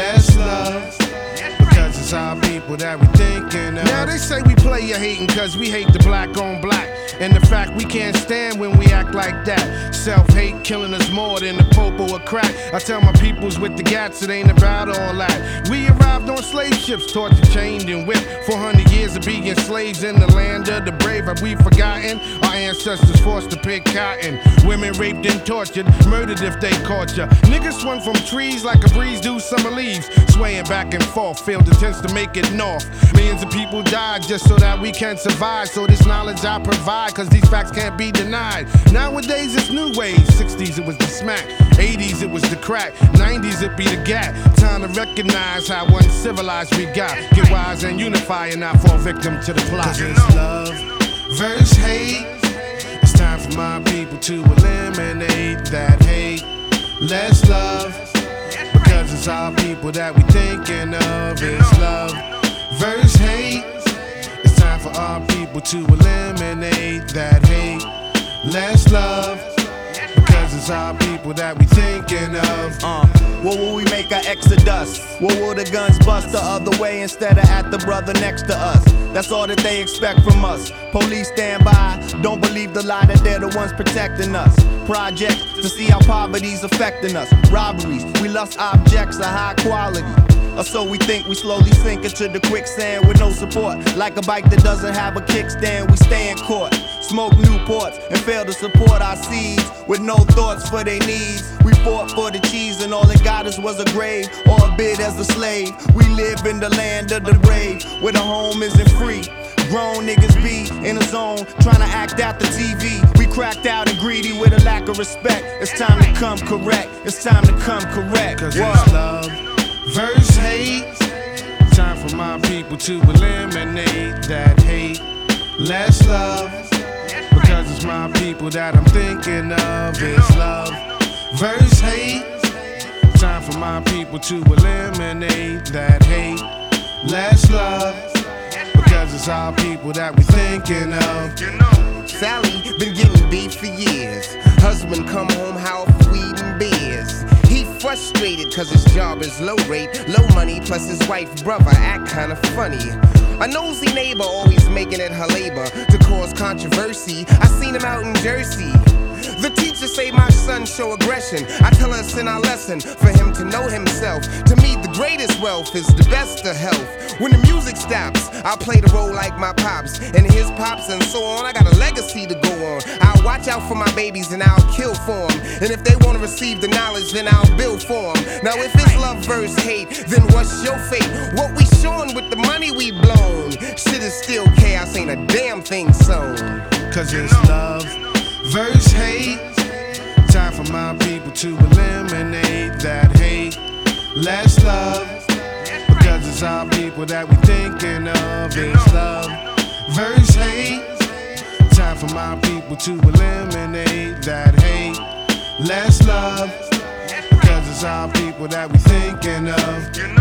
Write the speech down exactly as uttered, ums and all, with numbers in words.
less love. Because it's our people that we thinking of. Now they say we play your hating cause we hate the black on black. And the fact we can't stand when we act like that. Self-hate killing us more than the popo or crack. I tell my peoples with the gats it ain't about all that. We arrived on slave ships, tortured, chained and whipped. four hundred years of being slaves in the land of the brave. Have we forgotten? Our ancestors forced to pick cotton. Women raped and tortured, murdered if they caught ya. Niggas swung from trees like a breeze do summer leaves. Swaying back and forth, failed attempts to make it north. Millions of people died just so that we can survive. So this knowledge I provide, cause these facts can't be denied. Nowadays it's new ways. sixties it was the smack, eighties it was the crack, nineties it be the gap. Time to recognize how uncivilized we got. Get wise and unify and not fall victim to the plot. Cause it's love versus hate. It's time for my people to eliminate that hate. Less love, because it's our people that we thinking of. It's love versus hate. It's time for our people to eliminate that hate. Less love, because it's our people that we thinking of. Uh, what will we make our exodus? What will the guns bust the other way instead of at the brother next to us? That's all that they expect from us. Police stand by, don't believe the lie that they're the ones protecting us. Projects to see how poverty's affecting us. Robberies, we lust objects of high quality. Or so we think, we slowly sink into the quicksand with no support. Like a bike that doesn't have a kickstand, we stay in court. Smoke Newports and fail to support our seeds with no thoughts for their needs. We fought for the cheese and all it got us was a grave or a bid as a slave. We live in the land of the brave where the home isn't free. Grown niggas be in a zone trying to act out the T V. We cracked out and greedy with a lack of respect. It's time to come correct. It's time to come correct. Cause it's love versus hate. Time for my people to eliminate that hate. Less love, because it's my people that I'm thinking of. It's love versus hate. Time for my people to eliminate that hate. Less love, because it's our people that we thinking of. Sally been getting beef for years. Husband come home house weed and beers. He frustrated cause his job is low rate, low money, plus his wife brother act kinda funny. A nosy neighbor always making it her labor to cause controversy. I seen him out in Jersey. The teacher say my son show aggression. I tell us in our lesson for him to know himself. To me the greatest wealth is the best of health. When the music stops, I'll play the role like my pops and his pops and so on. I got a legacy to go on. I'll watch out for my babies and I'll kill for them. And if they want to receive the knowledge, then I'll build for them. Now if it's love versus hate, then what's your fate? What we showing with the money we blown? Shit is still chaos, ain't a damn thing sown. Cause it's love versus hate. Time for my people to eliminate that hate. Less love, because it's our people that we thinking of. It's love versus hate. Time for my people to eliminate that hate. Less love, because it's our people that we thinking of.